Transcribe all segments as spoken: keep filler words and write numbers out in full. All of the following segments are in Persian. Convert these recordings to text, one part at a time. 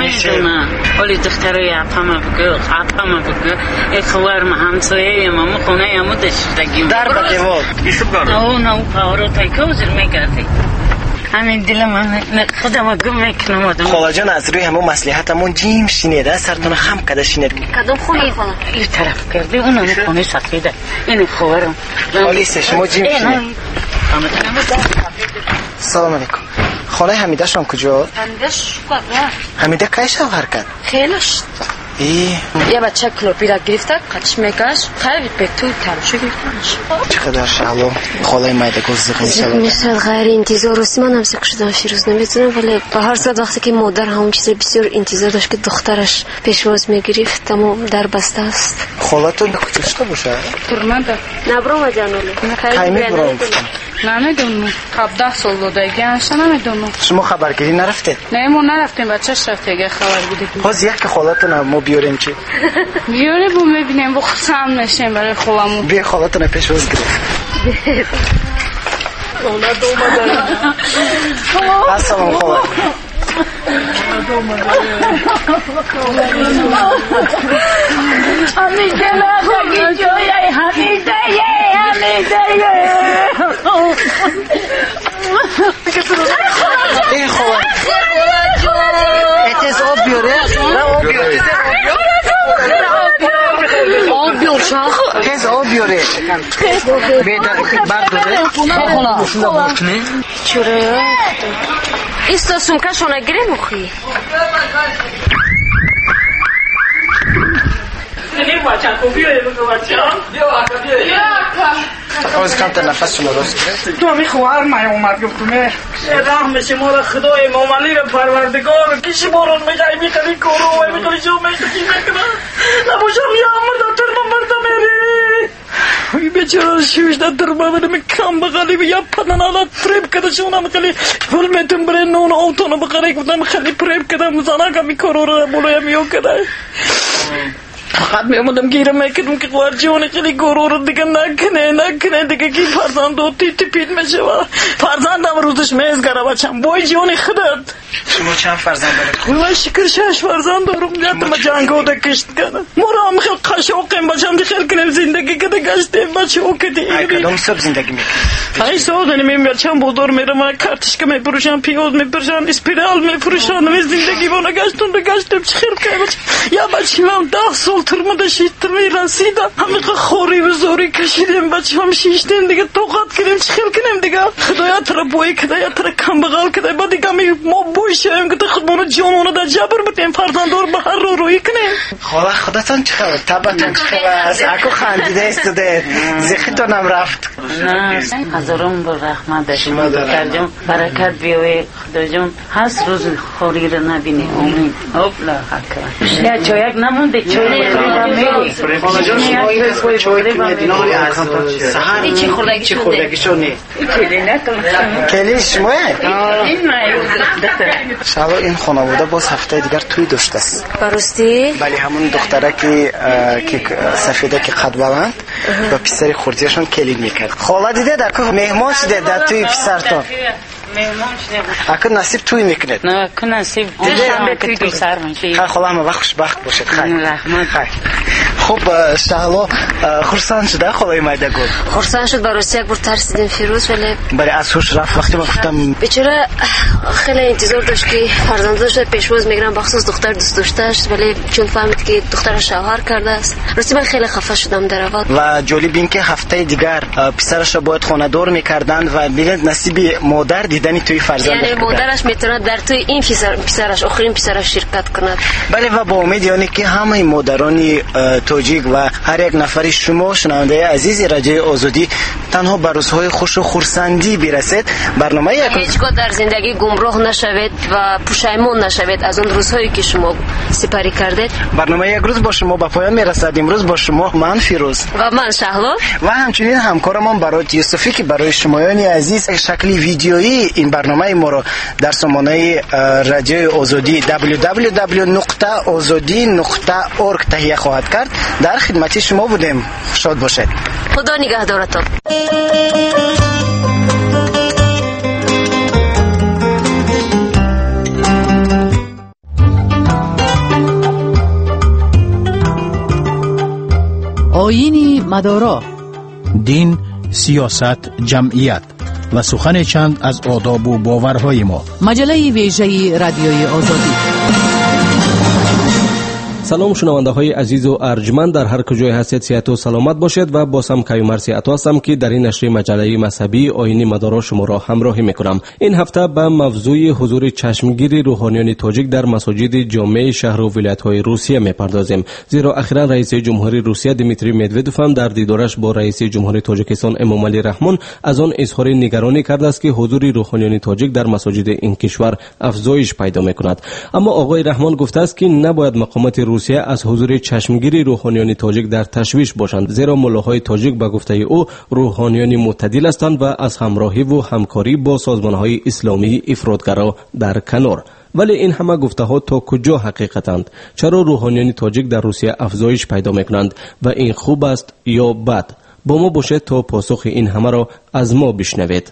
نمیدونم ولی دختره اپامه بگو اپامه بگو ای خوارم همسایه ما خونه همو داشتگیم در با دیوار بیشوب گارو او نو پاورو تای کوزر میگردی همین دل من خودم گم میکنم آدم خاله جان از روی همون مصلحتمون جیم شینیده سرتون خم کده شینید کدوم خونه خاله این طرف کرده اونم خونه سفیده این خوارم خالیسه شما جیم شینید سلام علیکم خاله حمیده شان کجا؟ حمیده شکر حمیده کی شوهر کرد؟ خیلیش ای یه بچه کلوپیرا گرفته قچ میکش خیلی به توی تمشو گرفتنش چقدر شالو خاله مایده گز زغنی شده مثل غیر انتظار راستی من هم سکر شدم فیروز نمیدونم ولی به هر صورت وقتی که مادر همون چیز بسیار انتظار داشت که دخترش پیشواز میگرفت تمام در بسته است خاله تو کجا باشه؟ ترمنده نبرم جانولی قیمی برام نمیدونم هفده سال بوده اگه هشته نمیدونم شما خبرگیری نرفتید؟ نه ما نرفتیم بچهش رفت اگه خبر بودید باز یک خالتون ما بیاریم چی؟ بیاره بو میبینیم با خود هم نشیم برای خالمون بیا خالتون پیش باز گرفت اولاد اومده السلام خاله حمیده نبگی جویه حمیده حمیده ای خاله اتیز آب بیاره نه آب بیاره آب بیار شاخ تیز آب بیاره برداره خاله چرا ایستا سمکه شونه گیره مخی این بچه کو بیایی بگو بچه بیا بچه بیا از کم تا نفس شما راست تو همی خواهر مای اومد گفتمه رحم شما را خدای مومنی را پروردگار کشی بارون میگه میکنی کارو و میکنی جو میکنی میکنه نباشم یا مرد تر مرد میری ای بیچاره شوشده در بابر میکم بغلی یا پدن آلا پریب کده شونم خیلی فل میتون بره نون آوتونو بخره کدام خیلی پریب کده مزانا کمی کارو را بولویا میو کده فقط میامدم گیره میکردم که خوار جوانی خیلی گرور دیگه نکنه نکنه دیگه کی فرزند و تی تی پیت میشه و فرزندم روزش میزگره بچم بای جوانی خودت شما چند فرزند دارید؟ خدا شکر شش فرزند دارم یادم جنگو ده کشت کنه مرا هم خیلی قشاقیم بچم دی خیلی کنیم زندگی کده گشتیم بچه او کده ای کدام صبح زندگی میکنید؟ ای سادنی میم بچم بودار میرم کارتشکا میپروشم پیاز میپروشم اسپیرال میپروشم و زندگی بانه گشتم ده گشتم چه خیلی کنه بچه یا بچه من ده سال ترمده شیطر میرسیدم همه خوری و زوری کشیدیم بچه هم شیشتیم دیگه توقات کنیم چه خیلی کنیم دیگه خدایا تر بوی کده یا تر کم بغل کده با دیگه می ما بوی شویم که خودمونو جانونو در جبر بتیم فرزندار به هر رو روی کنیم خاله خودتان چه خبر؟ طبعتان چه خبر است؟ اکو خندیده استوده زخیتونم رفت نه هزارم بر رحمت داشتیم دکتر برکت بیاوی خدا جون هست روز خوری رو نبینی امید اوپلا حکر یا چایک نمونده چای بخوری خاله جان شما این رسمای چای که میدیناری از سهر این چی خوردگی چی شده؟ خوردگی شده؟ کلی نکنم کلی شماه؟ این مایو شبا این خانواده باز هفته دیگر توی داشته است براستی؟ بله همون دختره که که سفیده که قد بلند و پسر خورتیشون کلید میکرد خاله دیده در که مهمان شده در توی پسرتون مهمان شده اکر نصیب توی میکند نه که نصیب دیده توی دو سر میشه خیلی خاله همه وقت خوشبخت باشد خیلی رحمت خب شهلا خورسان شده خاله مایده گل خورسان شد براستی یک بار ترسیدیم فیروز ولی بله از هوش رفت وقتی من گفتم بیچاره خیلی انتظار داشت که فرزندش پیشواز میگیرن بخصوص دختر دوست داشتهش ولی چون فهمید که دخترش شوهر کرده است راستی من خیلی خفه شدم در اول و جالب این که هفته دیگر پسرش را باید خانه دار میکردند و میگن نصیب مادر دیدنی توی فرزندش یعنی مادرش میتونه در توی این پسر پسرش آخرین پسرش شرکت کند بله و با امید یعنی که همه مادران توجیک و هر یک نفری شما شنونده عزیز رادیوی آزادی تنها به روزهای خوش و خرسندی برسید برنامه یک هیچگاه در زندگی گمراه نشوید و پشیمون نشوید از اون روزهایی که شما سپری کردید برنامه یک روز با شما به پایان میرسد امروز با شما من فیروز و من شهلا و همچنین همکارمان برات یوسفی که برای شمایان عزیز شکلی ویدیویی این برنامه ما رو در سامانه رادیوی آزادی دبلیو دبلیو دبلیو نقطه آزادی نقطه اورگ تهیه خواهد کرد در خدمت شما بودیم شاد باشید خدا نگهدارتان آیین مدارا، دین، سیاست، جمعیت و سخن چند از آداب و باورهای ما. مجله ویژه رادیوی آزادی. سلام شنونده های عزیز و ارجمند، در هر کجای هستید صحت و سلامت باشید و با سم کیومر سیاتو هستم که در این نشر مجله مذهبی آیین مدارا شما را همراهی میکنم. این هفته به موضوع حضور چشمگیر روحانیان تاجیک در مساجد جامع شهر و ولایت های روسیه میپردازیم، زیرا اخیرا رئیس جمهوری روسیه دیمیتری مدودوف هم در دیدارش با رئیس جمهوری تاجیکستان امامعلی رحمان از آن اظهار نگرانی کرده است که حضور روحانیان تاجیک در مساجد این کشور افزایش پیدا میکند. اما آقای رحمان گفته است که نباید مقامات روسیه از حضور چشمگیری روحانیان تاجیک در تشویش باشند، زیرا ملاهای تاجیک به گفته او روحانیان معتدل هستند و از همراهی و همکاری با سازمانهای اسلامی افراطگرا در کنار. ولی این همه گفته ها تا کجا حقیقتند؟ چرا روحانیان تاجیک در روسیه افزایش پیدا میکنند و این خوب است یا بد؟ با ما باشید تا پاسخ این همه را از ما بشنوید.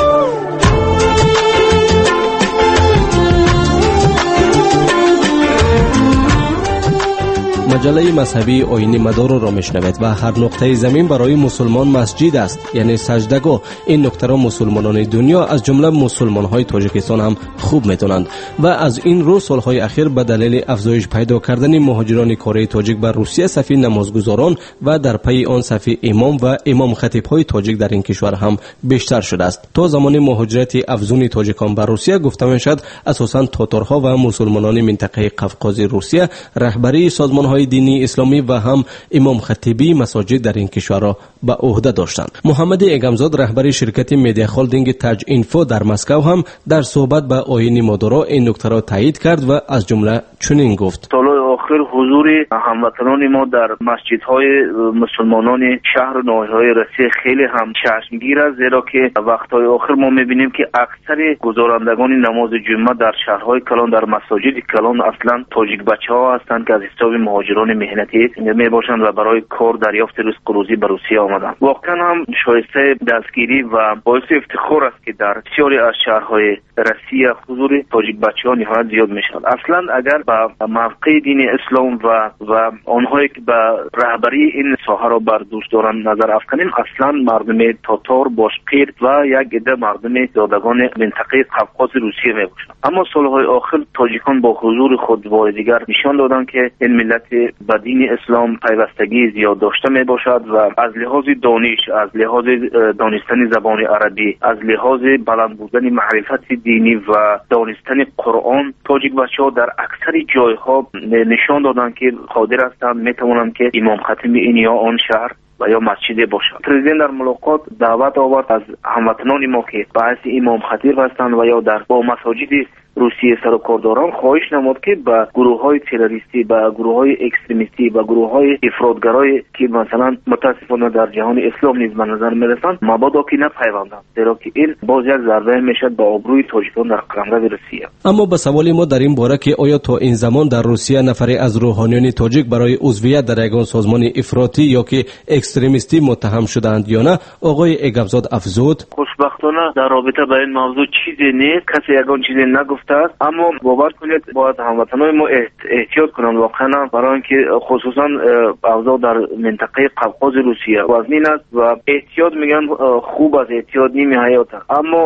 مجله مذهبی آیین مدارا را میشنوید و هر نقطه زمین برای مسلمان مسجد است، یعنی سجدگاه. این نکته را مسلمانان دنیا از جمله مسلمان های تاجیکستان هم خوب میدونند و از این رو سالهای اخیر به دلیل افزایش پیدا کردن مهاجران کره تاجیک به روسیه صف نمازگزاران و در پی آن صف امام و امام خطیب های تاجیک در این کشور هم بیشتر شده است. تا زمان مهاجرت افزون تاجیکان به روسیه گفته میشد اساساً تاتارها و مسلمانان منطقه قفقاز روسیه رهبری سازمان های دینی اسلامی و هم امام خطیبی مساجد در این کشور را به عهده داشتند. محمد اگمزاد رهبر شرکت مدیا هولدینگ تاج اینفو در مسکو هم در صحبت به آیین مدارا این نکته را تایید کرد و از جمله چنین گفت: سالهای آخر حضور هموطنان ما در مسجدهای مسلمانان شهر و ناحیه‌های روسیه خیلی هم چشمگیر است، زیرا که وقتهای آخر ما می‌بینیم که اکثر گزارندگان نماز جمعه در شهرهای کلان، در مساجد کلان اصلا تاجیک بچه‌ها هستند که از حساب مهاجران مهنتی میباشند و برای کار دریافت رزق روزی به روسیه آمدند. واقعا هم شایسته دستگیری و باعث افتخار است که در بسیاری از شهرهای روسیه حضور تاجیک بچه‌ها نهایت زیاد میشود. اصلا اگر به موقع دین اسلام و و آنهایی که به رهبری این ساحه را بر دوش دارند نظر افکنیم، اصلا مردم تاتار، باشقیر و یک عده مردم زادگان منطقه قفقاز روسیه میباشند. اما سالهای آخر تاجیکان با حضور خود با دیگر نشان دادند که این ملت به دین اسلام پیوستگی زیاد داشته می باشد و از لحاظ دانش، از لحاظ دانستن زبان عربی، از لحاظ بلند بودن معرفت دینی و دانستن قرآن، تاجیک بچه‌ها در اکثر جایها نشان دادند که قادر هستند می توانند که امام خطیب این یا آن شهر و یا مسجد باشد. پرزیدنت در ملاقات دعوت آورد از هموطنان ما که به حیث امام خطیب هستند و یا در با مساجد روسیه سر و کار دارند خواهش نمود که به گروه‌های تروریستی، به گروه‌های اکستریمیستی، به گروه‌های افراطگرایی که مثلا متاسفانه در جهان اسلام نیز به نظر می‌رسند مبادا که نپیوندند، زیرا که این باز یک ضربه میشد به آبروی تاجیکان در قلمرو روسیه. اما به سوال ما در این باره که آیا تا این زمان در روسیه نفری از روحانیان تاجیک برای عضویت در یگان سازمان افراطی یا که اکستریمیستی متهم شدند یا نه، آقای اگمزاد افزود: خوشبختانه در رابطه با این موضوع چیزی نیست، کسی یگان چیزی نگفته است، اما باور کنید باید هموطنان ما احتیاط کنند واقعا، برای اینکه خصوصا اوضاع در منطقه قفقاز روسیه وزنین است و احتیاط میگن خوب از احتیاط نیمی حیات است. اما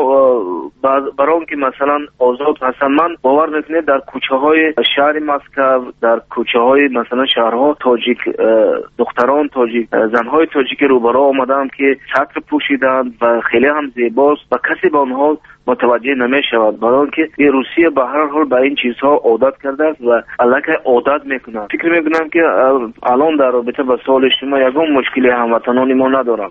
برای اینکه مثلا آزاد هستن، من باور میکنید در کوچه های شهر مسکو، در کوچه های مثلا شهرها تاجیک دختران تاجیک زنهای تاجیک روبرو آمدند که چتر پوشیدند و خیلی هم زیباست و کسی به آنها متوجه نمی شود، برای اینکه روسیه به هر حال به این چیزها عادت کرده است و الکی عادت میکنند. فکر میکنم که الان در رابطه با سوال شما یگان مشکلی هموطنان ما ندارم.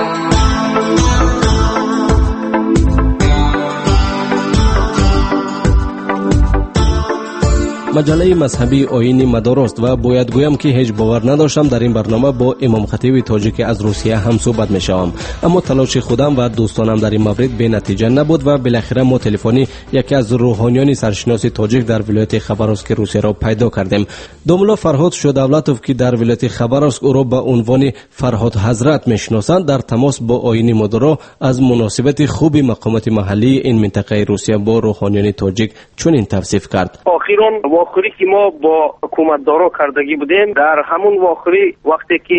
مجله مذهبی آیین مدارا است و باید گویم که هیچ باور نداشتم در این برنامه با امام خطیب تاجیک از روسیه هم صحبت میشوم، اما تلاش خودم و دوستانم در این مورد به نتیجه نبود و بالاخره ما تلفنی یکی از روحانیان سرشناس تاجیک در ولایت خبراسک روسیه را پیدا کردیم. دوملا فرهاد شودولتوف که در ولایت خبراسک او را به عنوان فرهاد حضرت میشناسند، در تماس با آیین مدارا از مناسبت خوب مقامات محلی این منطقه روسیه با روحانیان تاجیک چنین توصیف کرد: واخوری که ما با حکومت دارا کردگی بودیم، در همون واخوری وقتی که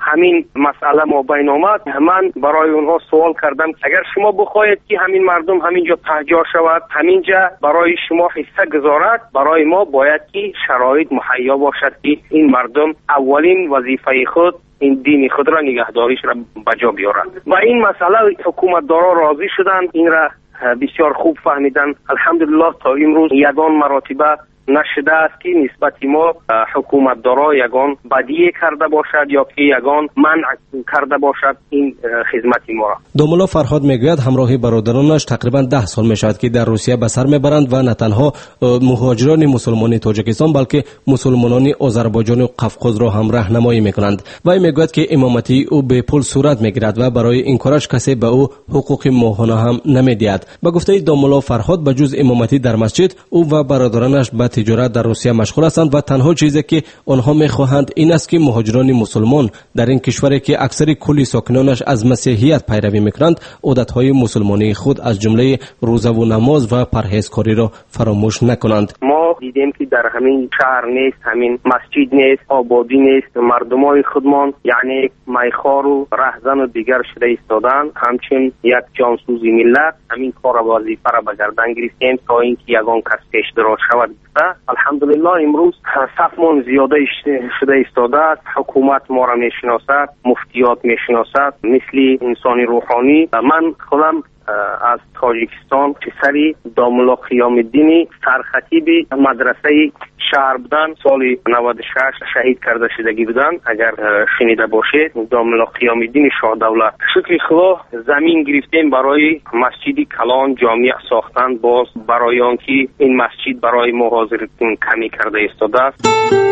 همین مسئله ما بین آمد، من برای اونها سوال کردم اگر شما بخواید که همین مردم همینجا پهجار شود، همینجا برای شما حصه گذارد، برای ما باید که شرایط مهیا باشد که این مردم اولین وظیفه خود این دین خود را نگهداریش را بجا بیارند و این مسئله حکومت دارا راضی شدند، این را بسیار خوب فهمیدن. الحمدلله تا امروز یگان مراتبه نشده است که نسبت ما حکومت دارا یگان بدیه کرده باشد یا که یگان منع کرده باشد این خدمت ما را. دوملا فرهاد میگوید همراه برادرانش تقریبا ده سال میشود که در روسیه به سر میبرند و نه تنها مهاجران مسلمانی تاجیکستان بلکه مسلمانان آذربایجان و قفقاز را هم راهنمایی میکنند. و میگوید که امامتی او به پول صورت میگیرد و برای این کارش کسی به او حقوق ماهانه هم نمیدهد. به گفته دوملا فرهاد به جز امامتی در مسجد او و برادرانش به تجارت در روسیه مشغول هستند و تنها چیزی که آنها میخواهند این است که مهاجران مسلمان در این کشوری که اکثر کل ساکنانش از مسیحیت پیروی میکنند عادتهای مسلمانی خود از جمله روزه و نماز و پرهیزکاری را فراموش نکنند. ما دیدیم که در همین شهر نیست، همین مسجد نیست، آبادی نیست، مردمای خودمان یعنی میخوار و رهزن و دیگر شده ایستادند. همچنین یک جانسوزی ملت همین کار وظیفه را به گردن گرفتیم تا اینکه یگان کس پیش دراز شود. الحمدلله امروز صفمان زیاده شده ایستاده است، حکومت ما را میشناسد، مفتیات میشناسد مثل انسانی روحانی. من خودم از تاجیکستان پسری داملا قیام الدین سرخطیب مدرسه شهر بودن، سال نود و شش شهید کرده شدگی بودن. اگر شنیده باشید داملا قیام الدین شاه دولت. شکر خدا زمین گرفتیم برای مسجد کلان جامع ساختن، باز برای آنکه این مسجد برای مهاجرتون کمی کرده ایستاده است.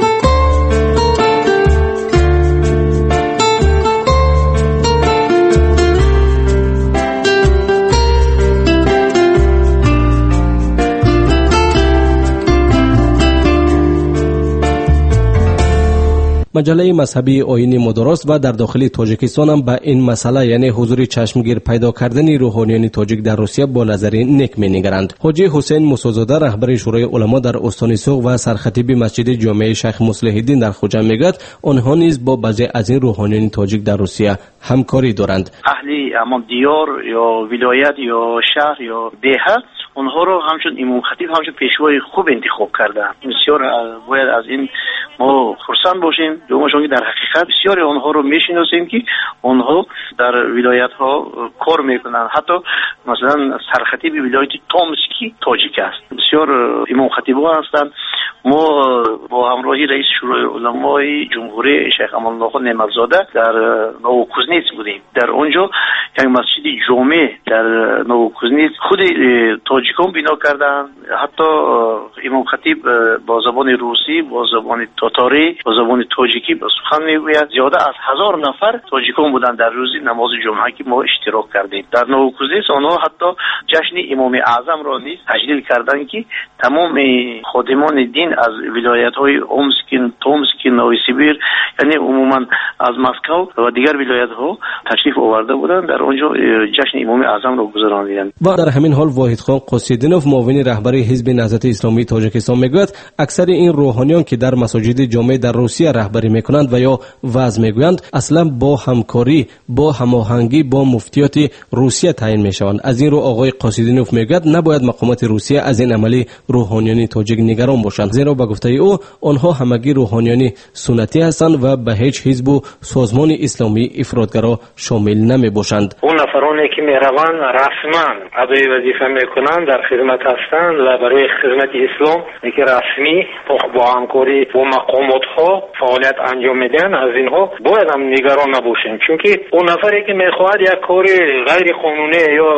مجله مذهبی آیین مدارست و در داخل تاجیکستان هم به این مسئله یعنی حضور چشمگیر پیدا کردن روحانیان تاجیک در روسیه با نظر نیک می‌نگرند. حاجی حسین موسی‌زاده رهبر شورای علما در استان سوق و سرخطیب مسجد جامع شیخ مصلح الدین در خوجند میگوید آنها نیز با بعضی از این روحانیان تاجیک در روسیه همکاری دارند. اهل اما دیار یا ولایت یا شهر یا دهات اونها رو همچون امام خطیب همچون پیشوای خوب انتخاب کردن. بسیار باید از این ما خرسند باشیم. دومش که در حقیقت بسیاری آنها رو میشناسیم که آنها در ولایت ها کار میکنن. حتی مثلا سرخطیب ولایت تومسکی تاجیک است. بسیار امام خطیب ها هستند. ما با همراهی رئیس شورای علمای جمهوری شیخ امان الله نعمتزاده در نووکوزنیتس بودیم. در اونجا یک مسجد جامع در نووکوزنیتس خود تاجیکان بنا کردن. حتی امام خطیب با زبان روسی، با زبان تاتاری، با زبان تاجیکی با سخن میگوید. زیاده از هزار نفر تاجیکان بودن در روز نماز جمعه که ما اشتراک کردیم. در نووکوزنیتس آنها حتی جشن امام اعظم را نیز تجلیل کردند که تمام خادمان دین از ولایت‌های اومسک، تومسک، نووسیبیر یعنی عموما از مسکو و دیگر ولایت‌ها تشریف آورده بودند. در آنجا جشن امام اعظم را گذراندند. و در همین حال واحد خان قصیدینوف معاون رهبر حزب نهضت اسلامی تاجیکستان میگوید اکثر این روحانیان که در مساجد جامع در روسیه رهبری میکنند و یا وعظ میگویند اصلا با همکاری با هماهنگی با مفتیات روسیه تعیین میشوند. از این رو آقای قصیدینوف میگوید نباید مقامات روسیه از این عملی روحانیان تاجیک نگران باشند، زیرا به گفته او آنها همگی روحانیان سنتی هستند و به هیچ حزب و سازمان اسلامی افراطگرا شامل نمی باشند. اون نفرانی که میروند رسما ادای وظیفه میکنند در خدمت هستند و برای خدمت اسلام که رسمی با همکاری با مقامات ها فعالیت انجام میدن، از اینها باید هم نگران نباشیم، چون که اون نفری که میخواهد یک کار غیر قانونی یا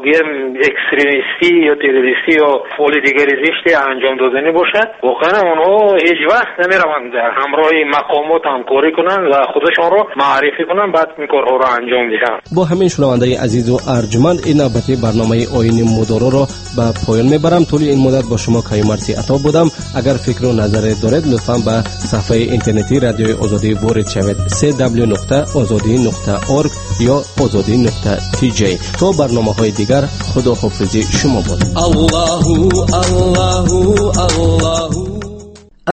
اکستریمیستی یا تروریستی یا فعال دیگری زشتی انجام دادنی باشد، واقعا اونها هیچ وقت نمیروند همراه مقامات همکاری کنند و خودشان را معرفی کنند بعد این کارها را انجام دهند. با همین شنونده عزیز و ارجمند این نوبتی برنامه آیین مدارا را به پایان میبرم. طول این مدت با شما کیومرثی عطا بودم. اگر فکر و نظر دارید لطفا به صفحه اینترنتی رادیوی آزادی وارد شوید دبلیو دبلیو دبلیو نقطه آزادی نقطه اورگ یا آزادی نقطه تی جی. تا برنامه‌های دیگر خداحافظی شما باد. الله الله الله